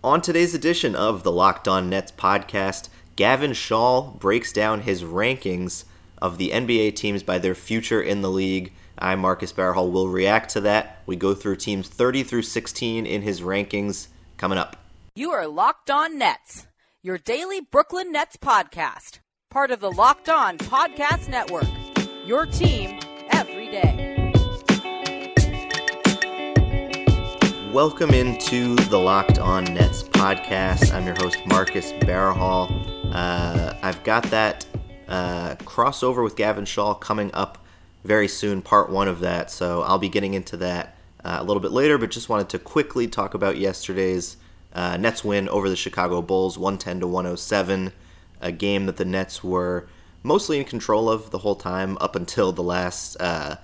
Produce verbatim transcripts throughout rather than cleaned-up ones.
On today's edition of the Locked On Nets podcast, Gavin Schall breaks down his rankings of the N B A teams by their future in the league. I, Marcus Barahall, will react to that. We go through teams thirty through sixteen in his rankings coming up. You are Locked On Nets, your daily Brooklyn Nets podcast, part of the Locked On Podcast Network, your team every day. Welcome into the Locked On Nets podcast. I'm your host, Marcus Barahall. Uh, I've got that uh, crossover with Gavin Schall coming up very soon, part one of that, so I'll be getting into that uh, a little bit later, but just wanted to quickly talk about yesterday's uh, Nets win over the Chicago Bulls, one ten to one oh seven, a game that the Nets were mostly in control of the whole time up until the last uh,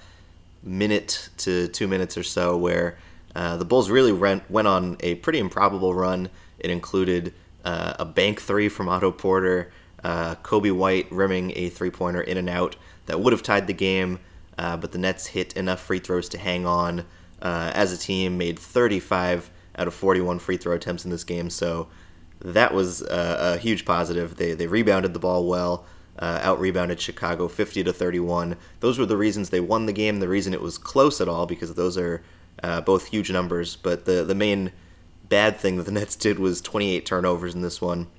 minute to two minutes or so, where Uh, the Bulls really ran, went on a pretty improbable run. It included uh, a bank three from Otto Porter, uh, Kobe White rimming a three-pointer in and out that would have tied the game, uh, but the Nets hit enough free throws to hang on uh, as a team, made thirty-five out of forty-one free throw attempts in this game, so that was uh, a huge positive. They they rebounded the ball well, uh, out-rebounded Chicago fifty to thirty-one. Those were the reasons they won the game, the reason it was close at all, because those are Uh, both huge numbers, but the, the main bad thing that the Nets did was twenty-eight turnovers in this one.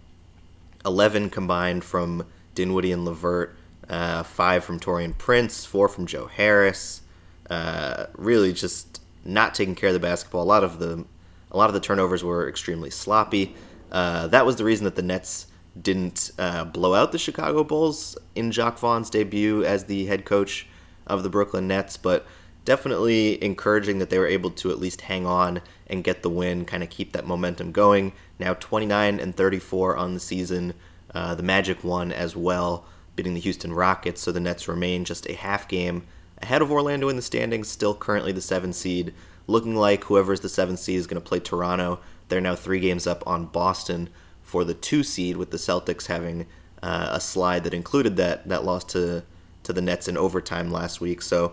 eleven combined from Dinwiddie and LeVert, uh, five from Taurean Prince, four from Joe Harris. Uh, really just not taking care of the basketball. A lot of the a lot of the turnovers were extremely sloppy. Uh, that was the reason that the Nets didn't uh, blow out the Chicago Bulls in Jacque Vaughn's debut as the head coach of the Brooklyn Nets, but definitely encouraging that they were able to at least hang on and get the win, kind of keep that momentum going. Now twenty-nine and thirty-four on the season. Uh, the Magic won as well, beating the Houston Rockets, so the Nets remain just a half game ahead of Orlando in the standings, still currently the seventh seed. Looking like whoever's the seventh seed is going to play Toronto. They're now three games up on Boston for the two seed, with the Celtics having uh, a slide that included that, that loss to, to the Nets in overtime last week. So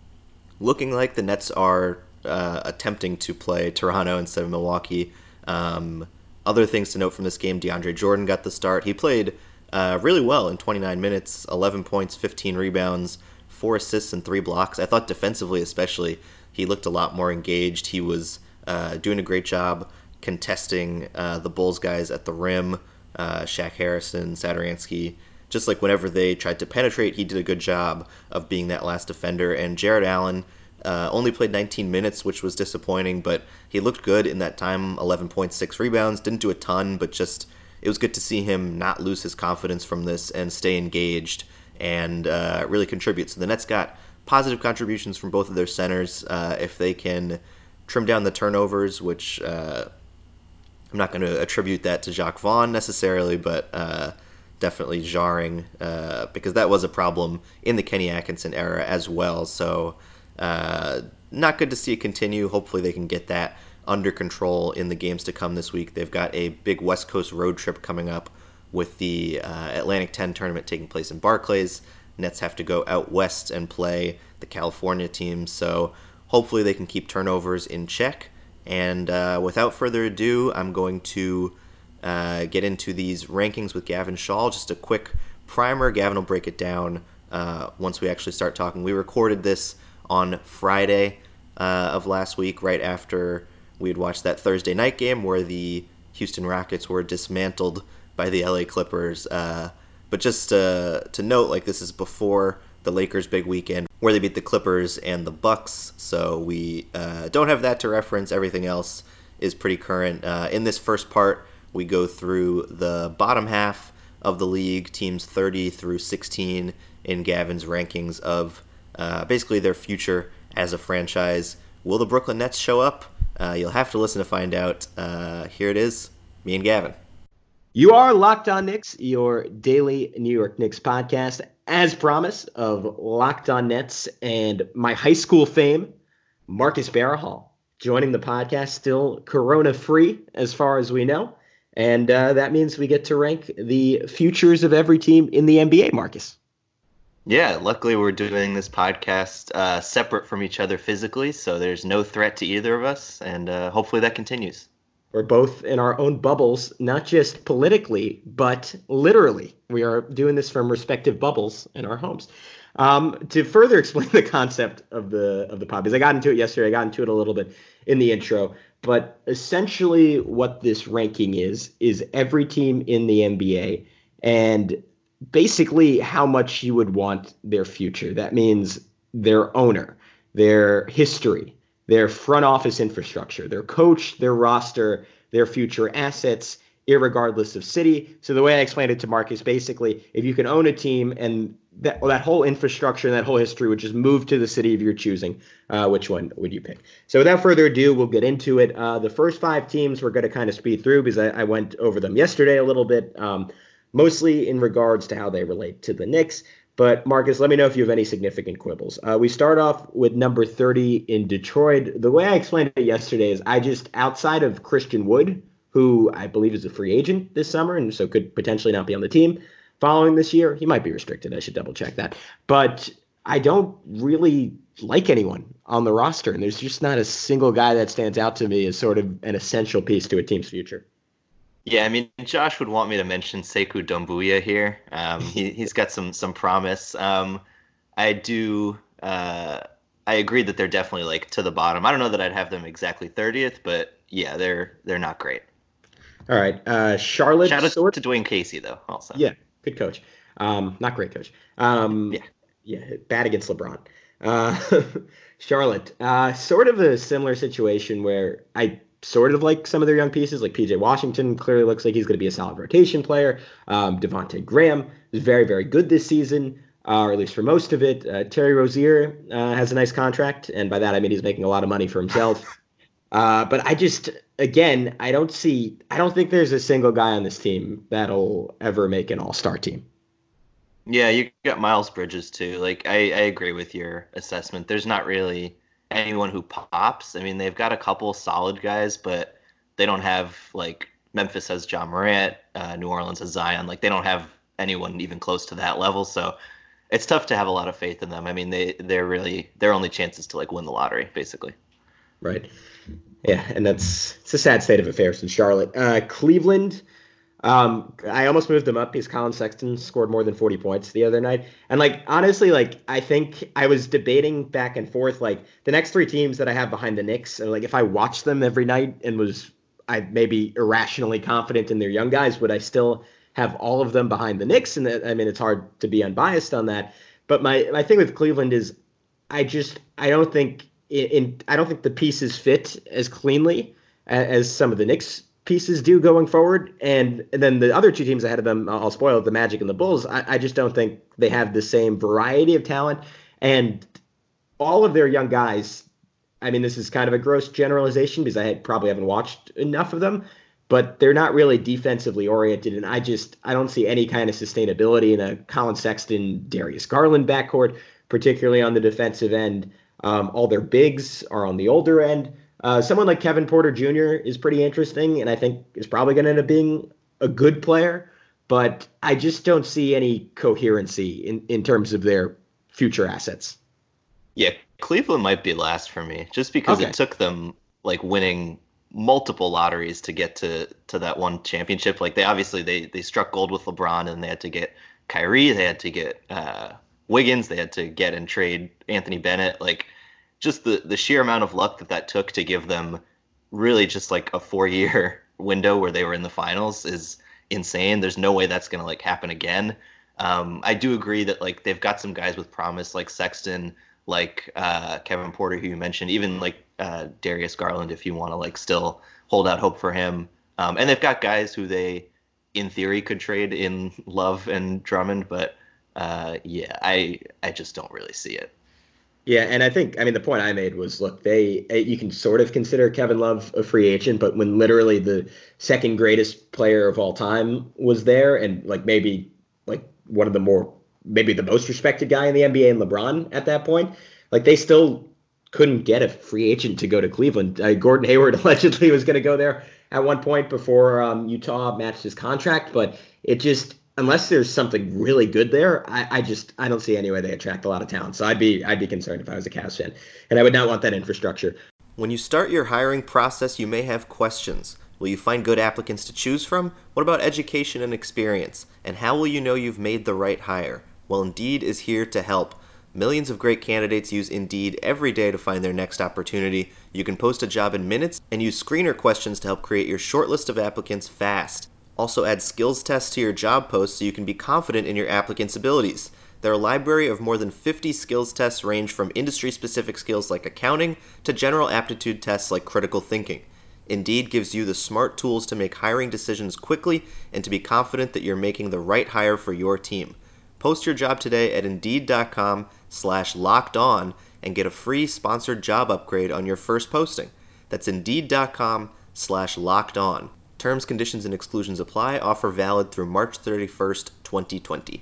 looking like the Nets are uh, attempting to play Toronto instead of Milwaukee. Um, other things to note from this game, DeAndre Jordan got the start. He played uh, really well in twenty-nine minutes, eleven points, fifteen rebounds, four assists, and three blocks. I thought defensively especially, he looked a lot more engaged. He was uh, doing a great job contesting uh, the Bulls guys at the rim, uh, Shaq Harrison, Satoransky. Just like whenever they tried to penetrate, he did a good job of being that last defender. And Jarrett Allen uh, only played nineteen minutes, which was disappointing, but he looked good in that time, eleven point six rebounds. Didn't do a ton, but just it was good to see him not lose his confidence from this and stay engaged and uh, really contribute. So the Nets got positive contributions from both of their centers. Uh, if they can trim down the turnovers, which uh, I'm not going to attribute that to Jacque Vaughn necessarily, but Uh, definitely jarring uh, because that was a problem in the Kenny Atkinson era as well. So uh, not good to see it continue. Hopefully they can get that under control in the games to come this week. They've got a big West Coast road trip coming up with the uh, Atlantic ten tournament taking place in Barclays. Nets have to go out west and play the California teams. So hopefully they can keep turnovers in check. And uh, without further ado, I'm going to Uh, get into these rankings with Gavin Schall. Just a quick primer. Gavin will break it down uh, once we actually start talking. We recorded this on Friday uh, of last week, right after we had watched that Thursday night game where the Houston Rockets were dismantled by the L A Clippers. Uh, but just uh, to note, like this is before the Lakers' big weekend where they beat the Clippers and the Bucks, so we uh, don't have that to reference. Everything else is pretty current. Uh, in this first part, we go through the bottom half of the league, teams thirty through sixteen in Gavin's rankings of uh, basically their future as a franchise. Will the Brooklyn Nets show up? Uh, you'll have to listen to find out. Uh, here it is, me and Gavin. You are Locked On Knicks, your daily New York Knicks podcast, as promised, of Locked On Nets and my high school fame, Marcus Barahall, joining the podcast, still corona-free as far as we know. And uh, that means we get to rank the futures of every team in the N B A, Marcus. Yeah, luckily we're doing this podcast uh, separate from each other physically, so there's no threat to either of us, and uh, hopefully that continues. We're both in our own bubbles, not just politically, but literally. We are doing this from respective bubbles in our homes. Um, to further explain the concept of the of the pod, because I got into it yesterday, I got into it a little bit in the intro, but essentially what this ranking is is every team in the N B A and basically how much you would want their future. That means their owner, their history, their front office infrastructure, their coach, their roster, their future assets, irregardless of city. So the way I explained it to Mark is basically if you can own a team and that that whole infrastructure and that whole history would just move to the city of your choosing, uh, which one would you pick? So without further ado, we'll get into it. Uh, the first five teams we're going to kind of speed through because I, I went over them yesterday a little bit, um, mostly in regards to how they relate to the Knicks. But Marcus, let me know if you have any significant quibbles. Uh, we start off with number thirty in Detroit. The way I explained it yesterday is I just, outside of Christian Wood, who I believe is a free agent this summer and so could potentially not be on the team following this year. He might be restricted. I should double check that. But I don't really like anyone on the roster. And there's just not a single guy that stands out to me as sort of an essential piece to a team's future. Yeah, I mean, Josh would want me to mention Sekou Doumbouya here. Um, he, he's got some some promise. Um, I do. Uh, I agree that they're definitely like to the bottom. I don't know that I'd have them exactly thirtieth, but yeah, they're they're not great. All right. Uh, Charlotte. Shout out sort- to Dwayne Casey, though, also. Yeah, good coach. Um, not great coach. Um, yeah. Yeah, bad against LeBron. Uh, Charlotte. Uh, sort of a similar situation where I sort of like some of their young pieces, like P J Washington clearly looks like he's going to be a solid rotation player. Um, Devontae Graham is very, very good this season, uh, or at least for most of it. Uh, Terry Rozier uh, has a nice contract, and by that I mean he's making a lot of money for himself. Uh, but I just, again, I don't see, I don't think there's a single guy on this team that'll ever make an all-star team. Yeah, you got Miles Bridges too. Like, I, I agree with your assessment. There's not really anyone who pops. I mean, they've got a couple solid guys, but they don't have, like, Memphis has Ja Morant, uh, New Orleans has Zion. Like, they don't have anyone even close to that level. So it's tough to have a lot of faith in them. I mean, they, they're really, their only chance is to, like, win the lottery, basically. Right. Yeah, and that's it's a sad state of affairs in Charlotte. Uh, Cleveland, um, I almost moved them up because Colin Sexton scored more than forty points the other night. And, like, honestly, like, I think I was debating back and forth, like, the next three teams that I have behind the Knicks, and, like, if I watched them every night and was I maybe irrationally confident in their young guys, would I still have all of them behind the Knicks? And, I mean, it's hard to be unbiased on that. But my, my thing with Cleveland is I just I don't think – In, in I don't think the pieces fit as cleanly as, as some of the Knicks pieces do going forward. And, and then the other two teams ahead of them, I'll spoil it, the Magic and the Bulls, I, I just don't think they have the same variety of talent. And all of their young guys, I mean, this is kind of a gross generalization because I had, probably haven't watched enough of them, but they're not really defensively oriented. And I just, I don't see any kind of sustainability in a Colin Sexton, Darius Garland backcourt, particularly on the defensive end. Um, all their bigs are on the older end. Uh, someone like Kevin Porter Junior is pretty interesting, and I think is probably going to end up being a good player. But I just don't see any coherency in, in terms of their future assets. Yeah, Cleveland might be last for me, just because Okay. it took them like winning multiple lotteries to get to, to that one championship. Like they obviously they they struck gold with LeBron, and they had to get Kyrie, they had to get uh, Wiggins, they had to get and trade Anthony Bennett. Like just the, the sheer amount of luck that that took to give them really just like a four year window where they were in the finals is insane. There's no way that's going to like happen again. Um, I do agree that like they've got some guys with promise like Sexton, like uh, Kevin Porter, who you mentioned, even like uh, Darius Garland, if you want to like still hold out hope for him. Um, and they've got guys who they, in theory, could trade in Love and Drummond, but uh, yeah, I I just don't really see it. Yeah, and I think, I mean, the point I made was, look, they you can sort of consider Kevin Love a free agent, but when literally the second greatest player of all time was there, and like maybe like one of the more, maybe the most respected guy in the N B A and LeBron at that point, like they still couldn't get a free agent to go to Cleveland. Uh, Gordon Hayward allegedly was going to go there at one point before um, Utah matched his contract, but it just, unless there's something really good there, I, I just I don't see any way they attract a lot of talent. So I'd be I'd be concerned if I was a Cavs fan, and I would not want that infrastructure. When you start your hiring process, you may have questions. Will you find good applicants to choose from? What about education and experience? And how will you know you've made the right hire? Well, Indeed is here to help. Millions of great candidates use Indeed every day to find their next opportunity. You can post a job in minutes and use screener questions to help create your short list of applicants fast. Also add skills tests to your job post so you can be confident in your applicant's abilities. Their library of more than fifty skills tests range from industry-specific skills like accounting to general aptitude tests like critical thinking. Indeed gives you the smart tools to make hiring decisions quickly and to be confident that you're making the right hire for your team. Post your job today at Indeed.com slash locked on and get a free sponsored job upgrade on your first posting. That's Indeed.com slash locked on. Terms, conditions, and exclusions apply. Offer valid through March thirty-first, twenty twenty.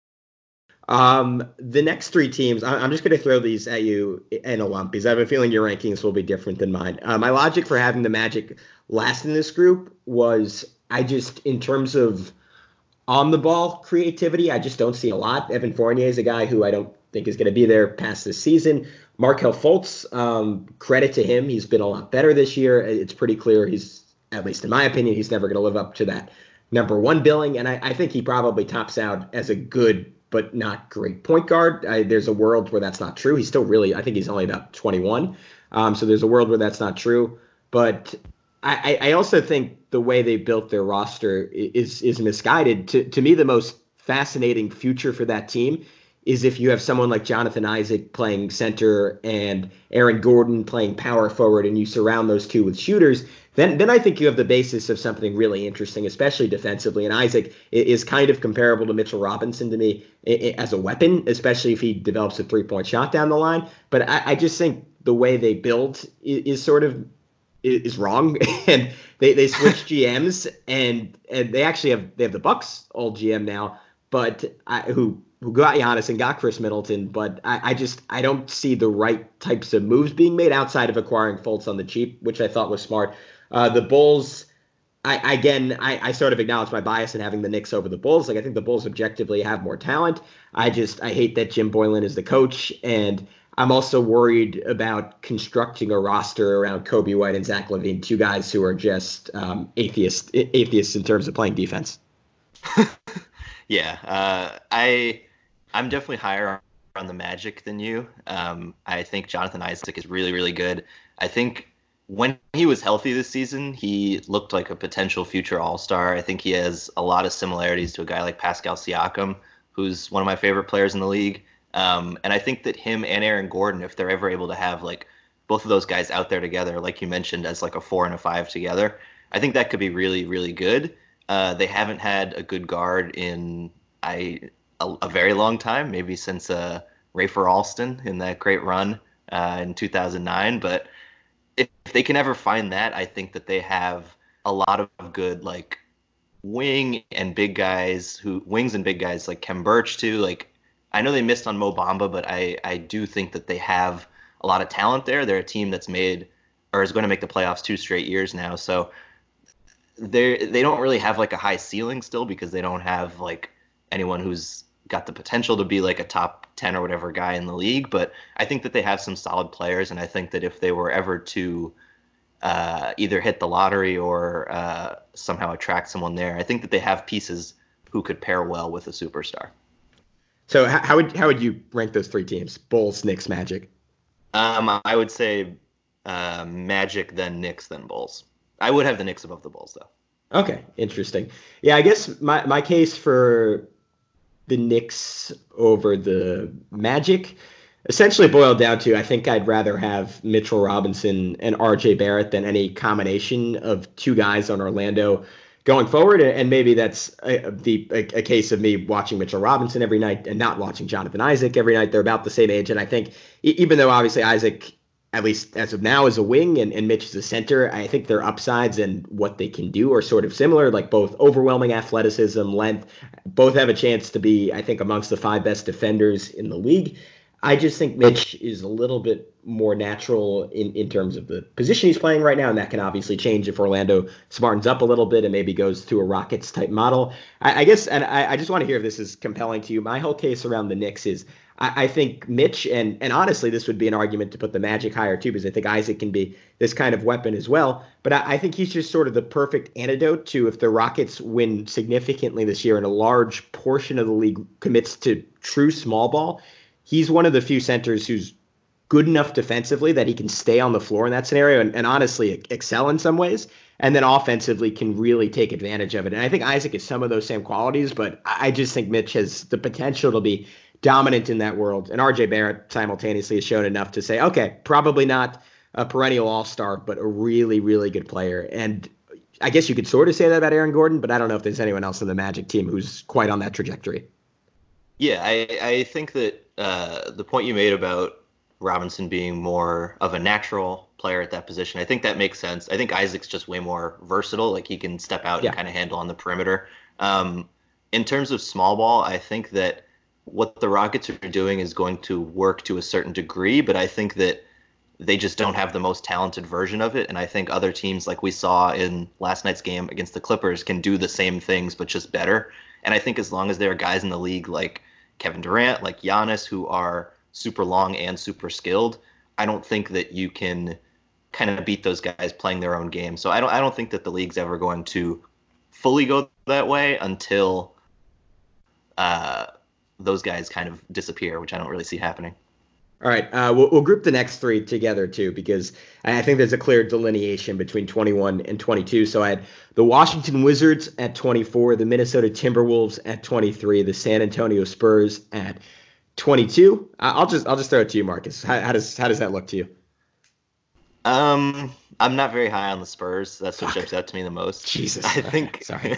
Um, the next three teams, I- I'm just going to throw these at you in a lump because I have a feeling your rankings will be different than mine. Uh, my logic for having the Magic last in this group was I just, in terms of on the ball creativity, I just don't see a lot. Evan Fournier is a guy who I don't think is going to be there past this season. Markelle Fultz, um, credit to him. He's been a lot better this year. It's pretty clear he's, at least in my opinion, he's never going to live up to that number one billing. And I, I think he probably tops out as a good but not great point guard. I, there's a world where that's not true. He's still really, I think he's only about twenty-one. Um, so there's a world where that's not true. But I, I also think the way they built their roster is is misguided. To, to me, the most fascinating future for that team is if you have someone like Jonathan Isaac playing center and Aaron Gordon playing power forward and you surround those two with shooters, then then I think you have the basis of something really interesting, especially defensively. And Isaac is kind of comparable to Mitchell Robinson to me as a weapon, especially if he develops a three-point shot down the line. But I, I just think the way they build is, is sort of is wrong. And they, they switched G Ms and and they actually have they have the Bucks old G M now, but I, who who got Giannis and got Chris Middleton, but I, I just I don't see the right types of moves being made outside of acquiring Fultz on the cheap, which I thought was smart. Uh, the Bulls, I again I, I sort of acknowledge my bias in having the Knicks over the Bulls. Like I think the Bulls objectively have more talent. I just I hate that Jim Boylan is the coach, and I'm also worried about constructing a roster around Kobe White and Zach LaVine, two guys who are just um, atheists atheists in terms of playing defense. yeah, uh, I. I'm definitely higher on the Magic than you. Um, I think Jonathan Isaac is really, really good. I think when he was healthy this season, he looked like a potential future All-Star. I think he has a lot of similarities to a guy like Pascal Siakam, who's one of my favorite players in the league. Um, and I think that him and Aaron Gordon, if they're ever able to have like both of those guys out there together, like you mentioned, as like a four and a five together, I think that could be really, really good. Uh, they haven't had a good guard in I. A, a very long time, maybe since uh, Rafer Alston in that great run uh, in two thousand nine. But if, if they can ever find that, I think that they have a lot of good like wing and big guys who wings and big guys like Khem Birch too. Like I know they missed on Mo Bamba, but I I do think that they have a lot of talent there. They're a team that's made or is going to make the playoffs two straight years now. So they they don't really have like a high ceiling still because they don't have like anyone who's got the potential to be like a top ten or whatever guy in the league. But I think that they have some solid players. And I think that if they were ever to uh, either hit the lottery or uh, somehow attract someone there, I think that they have pieces who could pair well with a superstar. So how would, how would you rank those three teams? Bulls, Knicks, Magic? Um, I would say uh, Magic, then Knicks, then Bulls. I would have the Knicks above the Bulls though. Okay. Interesting. Yeah. I guess my, my case for the Knicks over the Magic essentially boiled down to I think I'd rather have Mitchell Robinson and R J Barrett than any combination of two guys on Orlando going forward. And maybe that's a, the, a, a case of me watching Mitchell Robinson every night and not watching Jonathan Isaac every night. They're about the same age. And I think even though obviously Isaac, at least as of now, is a wing and, and Mitch is a center, I think their upsides and what they can do are sort of similar, like both overwhelming athleticism, length, both have a chance to be, I think, amongst the five best defenders in the league. I just think Mitch is a little bit more natural in, in terms of the position he's playing right now, and that can obviously change if Orlando smartens up a little bit and maybe goes to a Rockets-type model. I, I guess, and I, I just want to hear if this is compelling to you. My whole case around the Knicks is I, I think Mitch, and and honestly, this would be an argument to put the Magic higher too, because I think Isaac can be this kind of weapon as well. But I, I think he's just sort of the perfect antidote to if the Rockets win significantly this year and a large portion of the league commits to true small ball. He's one of the few centers who's good enough defensively that he can stay on the floor in that scenario and, and honestly excel in some ways. And then offensively can really take advantage of it. And I think Isaac has some of those same qualities, but I just think Mitch has the potential to be dominant in that world. And R J Barrett simultaneously has shown enough to say, okay, probably not a perennial all-star, but a really, really good player. And I guess you could sort of say that about Aaron Gordon, but I don't know if there's anyone else in the Magic team who's quite on that trajectory. Yeah, I, I think that uh, the point you made about Robinson being more of a natural player at that position, I think that makes sense. I think Isaac's just way more versatile. Like he can step out yeah. and kind of handle on the perimeter. Um, in terms of small ball, I think that what the Rockets are doing is going to work to a certain degree, but I think that they just don't have the most talented version of it. And I think other teams, like we saw in last night's game against the Clippers, can do the same things, but just better. And I think as long as there are guys in the league like Kevin Durant, like Giannis, who are super long and super skilled, I don't think that you can kind of beat those guys playing their own game. So I don't I don't think that the league's ever going to fully go that way until uh, those guys kind of disappear, which I don't really see happening. All right, uh, we'll, we'll group the next three together too, because I think there's a clear delineation between twenty-one and twenty-two. So I had the Washington Wizards at twenty-four, the Minnesota Timberwolves at twenty-three, the San Antonio Spurs at twenty-two. I'll just I'll just throw it to you, Marcus. How, how does how does that look to you? Um, I'm not very high on the Spurs. That's what jumps out to me the most. Jesus, I think. Sorry.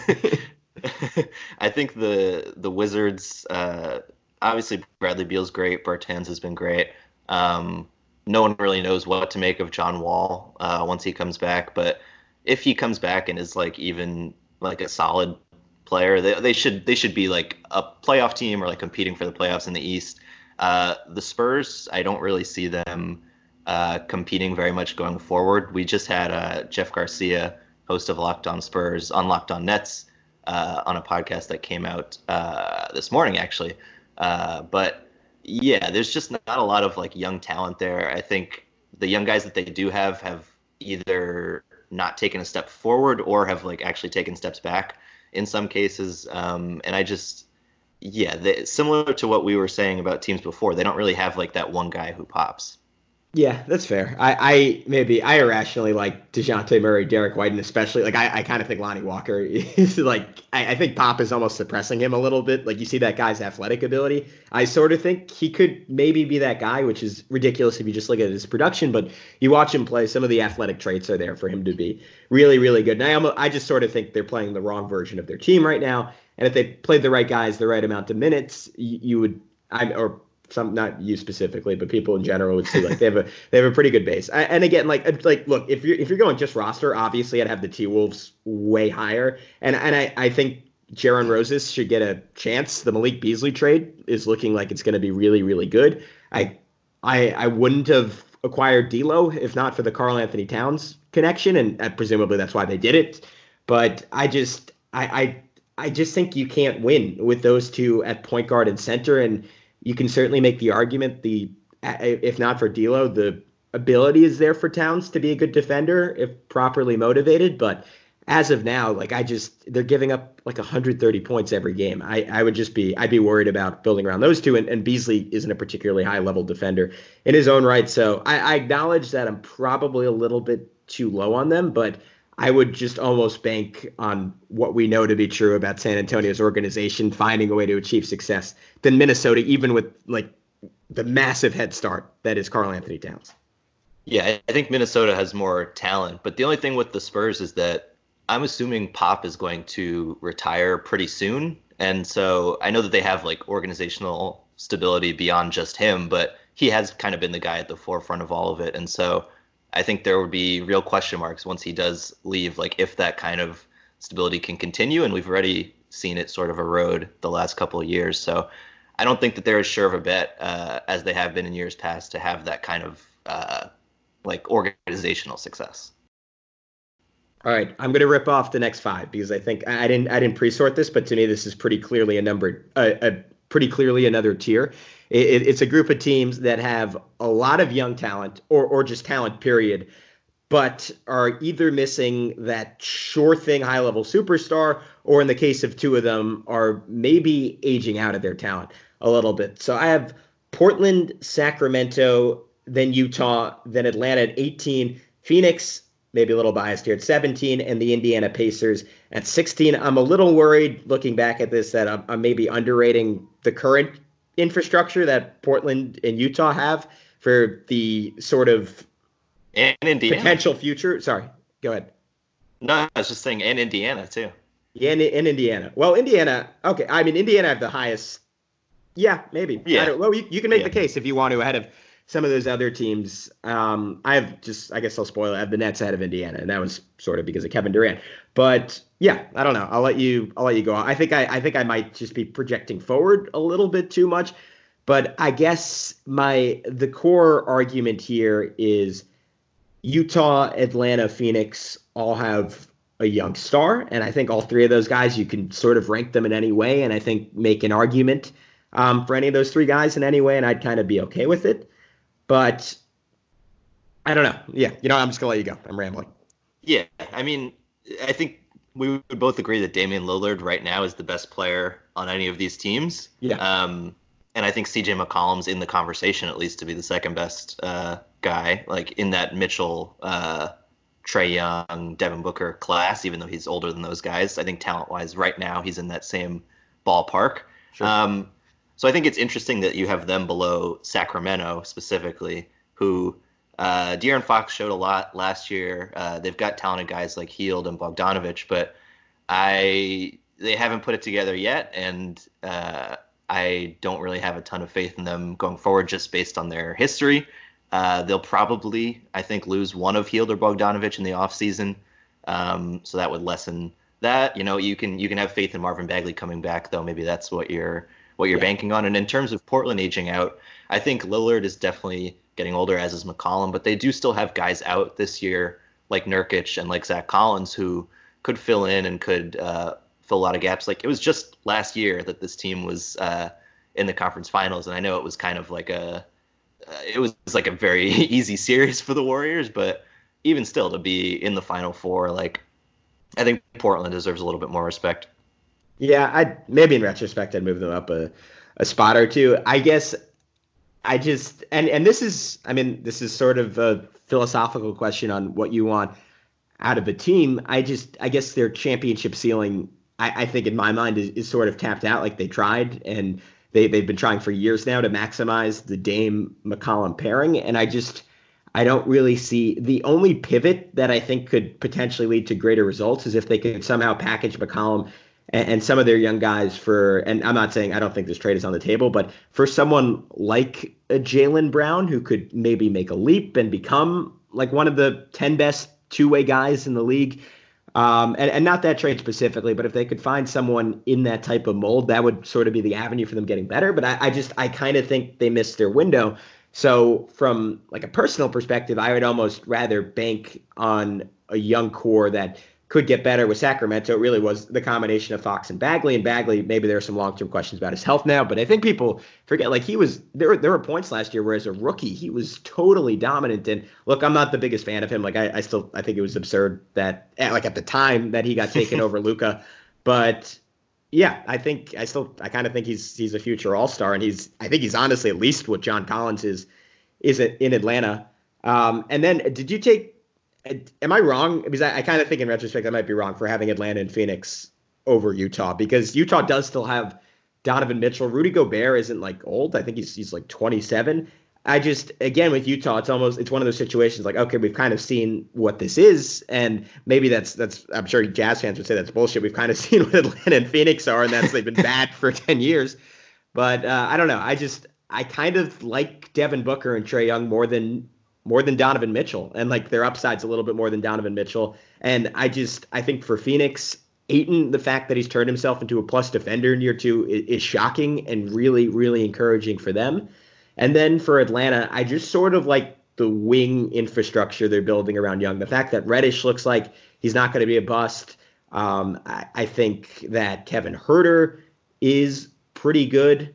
I think the the Wizards. Uh, obviously, Bradley Beal's great. Bertans has been great. Um, no one really knows what to make of John Wall uh, once he comes back. But if he comes back and is like even like a solid player, they they should they should be like a playoff team or like competing for the playoffs in the East. Uh, the Spurs, I don't really see them uh, competing very much going forward. We just had uh, Jeff Garcia, host of Locked On Spurs, on Locked On Nets, uh, on a podcast that came out uh, this morning, actually. Uh, but yeah, there's just not a lot of like young talent there. I think the young guys that they do have have either not taken a step forward or have like actually taken steps back in some cases. Um, and I just, yeah, they, similar to what we were saying about teams before, they don't really have like that one guy who pops. Yeah, that's fair. I, I maybe I irrationally like DeJounte Murray, Derek White, and especially like I, I kind of think Lonnie Walker is like I, I think Pop is almost suppressing him a little bit. Like you see that guy's athletic ability. I sort of think he could maybe be that guy, which is ridiculous if you just look at his production. But you watch him play, some of the athletic traits are there for him to be really, really good. And I almost, I just sort of think they're playing the wrong version of their team right now. And if they played the right guys, the right amount of minutes, you, you would I or. Some, not you specifically, but people in general would see like they have a they have a pretty good base. I, and again, like like look, if you're if you're going just roster, obviously I'd have the T-Wolves way higher. And and I, I think Jaren Roses should get a chance. The Malik Beasley trade is looking like it's going to be really, really good. I I I wouldn't have acquired D'Lo if not for the Karl Anthony Towns connection, and uh, presumably that's why they did it. But I just I I I just think you can't win with those two at point guard and center. And you can certainly make the argument, the if not for D'Lo, the ability is there for Towns to be a good defender if properly motivated. But as of now, like I just, they're giving up like one hundred thirty points every game. I, I would just be, I'd be worried about building around those two. And, and Beasley isn't a particularly high level defender in his own right. So I, I acknowledge that I'm probably a little bit too low on them, but I would just almost bank on what we know to be true about San Antonio's organization finding a way to achieve success than Minnesota, even with like the massive head start that is Karl Anthony Towns. Yeah, I think Minnesota has more talent, but the only thing with the Spurs is that I'm assuming Pop is going to retire pretty soon. And so I know that they have like organizational stability beyond just him, but he has kind of been the guy at the forefront of all of it. And so I think there would be real question marks once he does leave, like if that kind of stability can continue. And we've already seen it sort of erode the last couple of years. So I don't think that they're as sure of a bet uh, as they have been in years past to have that kind of uh, like organizational success. All right, I'm going to rip off the next five because I think I didn't I didn't pre-sort this, but to me this is pretty clearly a number a, a pretty clearly another tier. It, it, it's a group of teams that have a lot of young talent or or just talent, period, but are either missing that sure thing high level superstar, or in the case of two of them, are maybe aging out of their talent a little bit. So I have Portland, Sacramento, then Utah, then Atlanta at eighteen, Phoenix, maybe a little biased here, at seventeen, and the Indiana Pacers at sixteen. I'm a little worried looking back at this that I'm, I'm maybe underrating the current infrastructure that Portland and Utah have for the sort of and Indiana. potential future. Sorry, go ahead. No, I was just saying, and Indiana too. Yeah, in, in Indiana. Well, Indiana, okay. I mean, Indiana have the highest. Yeah, maybe. Yeah. I don't, well, you, you can make yeah. the case if you want to ahead of some of those other teams. Um, I have just, I guess I'll spoil it. I have the Nets ahead of Indiana, and that was sort of because of Kevin Durant. But yeah, I don't know. I'll let you, I'll let you go. I think I, I think I might just be projecting forward a little bit too much. But I guess my the core argument here is Utah, Atlanta, Phoenix all have a young star, and I think all three of those guys, you can sort of rank them in any way, and I think make an argument um, for any of those three guys in any way, and I'd kind of be okay with it. But I don't know. Yeah, you know, I'm just gonna let you go. I'm rambling. Yeah, I mean, I think we would both agree that Damian Lillard right now is the best player on any of these teams. Yeah. Um, and I think C J McCollum's in the conversation at least to be the second best uh, guy, like in that Mitchell, uh, Trae Young, Devin Booker class, even though he's older than those guys. I think talent-wise right now he's in that same ballpark. Sure. Um, so I think it's interesting that you have them below Sacramento specifically, who uh, De'Aaron Fox showed a lot last year. Uh, they've got talented guys like Hield and Bogdanovich, but I they haven't put it together yet, and uh, I don't really have a ton of faith in them going forward just based on their history. Uh, they'll probably, I think, lose one of Hield or Bogdanovich in the offseason, um, so that would lessen that. You know, you can you can have faith in Marvin Bagley coming back, though. Maybe that's what you're what you're yeah. banking on. And in terms of Portland aging out, I think Lillard is definitely getting older, as is McCollum, but they do still have guys out this year like Nurkic and like Zach Collins who could fill in and could uh, fill a lot of gaps. Like it was just last year that this team was uh, in the conference finals, and I know it was kind of like a uh, it was like a very easy series for the Warriors, but even still to be in the Final Four, like I think Portland deserves a little bit more respect. Yeah, I maybe in retrospect I'd move them up a, a spot or two. I guess I just and and this is I mean this is sort of a philosophical question on what you want out of a team. I just I guess their championship ceiling, I, I think in my mind is, is sort of tapped out. Like they tried and they they've been trying for years now to maximize the Dame McCollum pairing, and I just I don't really see the only pivot that I think could potentially lead to greater results is if they could somehow package McCollum and, and some of their young guys for, and I'm not saying I don't think this trade is on the table, but for someone like a Jaylen Brown who could maybe make a leap and become like one of the ten best two-way guys in the league. Um, and, and not that trade specifically, but if they could find someone in that type of mold, that would sort of be the avenue for them getting better. But I, I just, I kind of think they missed their window. So from like a personal perspective, I would almost rather bank on a young core that could get better. With Sacramento, it really was the combination of Fox and Bagley. And Bagley, maybe there are some long-term questions about his health now, but I think people forget, like he was, there were, there were points last year where as a rookie, he was totally dominant. And look, I'm not the biggest fan of him. Like I, I still, I think it was absurd that like at the time that he got taken over Luka, but yeah, I think I still, I kind of think he's, he's a future all-star, and he's, I think he's honestly at least what John Collins is, is in Atlanta. Um, and then did you take, am I wrong? Because I, I kind of think in retrospect I might be wrong for having Atlanta and Phoenix over Utah, because Utah does still have Donovan Mitchell. Rudy Gobert isn't like old. I think he's he's like twenty-seven. I just, again, with Utah, it's almost, it's one of those situations like, okay, we've kind of seen what this is, and maybe that's, that's, I'm sure Jazz fans would say that's bullshit. We've kind of seen what Atlanta and Phoenix are, and that's, they've been bad for ten years. But uh, I don't know. I just, I kind of like Devin Booker and Trae Young more than, more than Donovan Mitchell, and like their upside's a little bit more than Donovan Mitchell. And I just, I think for Phoenix, Ayton, the fact that he's turned himself into a plus defender in year two is, is shocking and really, really encouraging for them. And then for Atlanta, I just sort of like the wing infrastructure they're building around Young. The fact that Reddish looks like he's not going to be a bust. Um, I, I think that Kevin Huerter is pretty good.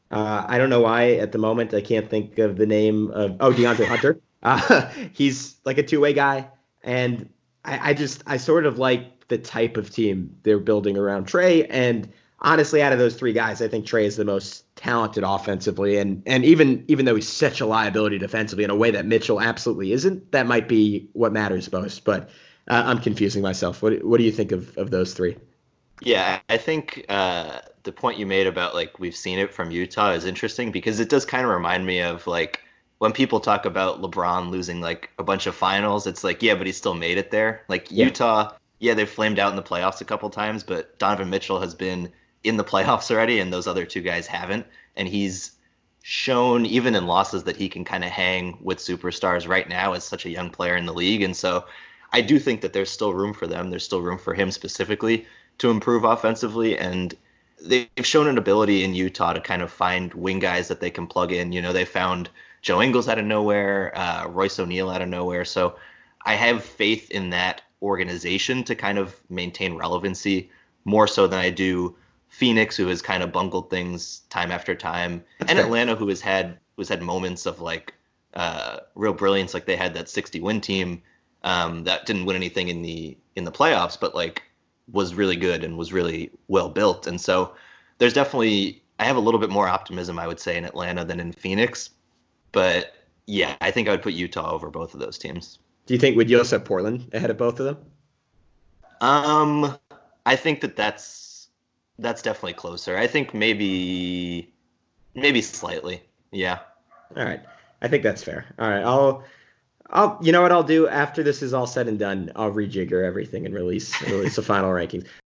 Uh, I don't know why at the moment I can't think of the name of oh DeAndre Hunter. Uh, he's like a two-way guy, and I, I just I sort of like the type of team they're building around Trey. And honestly, out of those three guys, I think Trey is the most talented offensively, and and even even though he's such a liability defensively in a way that Mitchell absolutely isn't, that might be what matters most. But uh, I'm confusing myself. What what do you think of of those three? Yeah, I think uh, the point you made about like we've seen it from Utah is interesting because it does kind of remind me of like when people talk about LeBron losing like a bunch of finals, it's like, yeah, but he still made it there. Like Yeah. Utah, yeah, they've flamed out in the playoffs a couple times, but Donovan Mitchell has been in the playoffs already, and those other two guys haven't. And he's shown even in losses that he can kind of hang with superstars right now as such a young player in the league. And so I do think that there's still room for them. There's still room for him specifically to improve offensively. And they've shown an ability in Utah to kind of find wing guys that they can plug in. You know, they found Joe Ingles out of nowhere, uh, Royce O'Neal out of nowhere. So I have faith in that organization to kind of maintain relevancy more so than I do Phoenix, who has kind of bungled things time after time, That's and fair. Atlanta, who has had who's had moments of like uh, real brilliance. Like they had that sixty win team um, that didn't win anything in the in the playoffs, but like was really good and was really well built. And so there's definitely I have a little bit more optimism, I would say, in Atlanta than in Phoenix. But yeah, I think I would put Utah over both of those teams. Do you think would you also have Portland ahead of both of them? Um, I think that that's that's definitely closer. I think maybe maybe slightly. Yeah. All right. I think that's fair. All right. I'll I'll you know what I'll do after this is all said and done, I'll rejigger everything and release release the final rankings.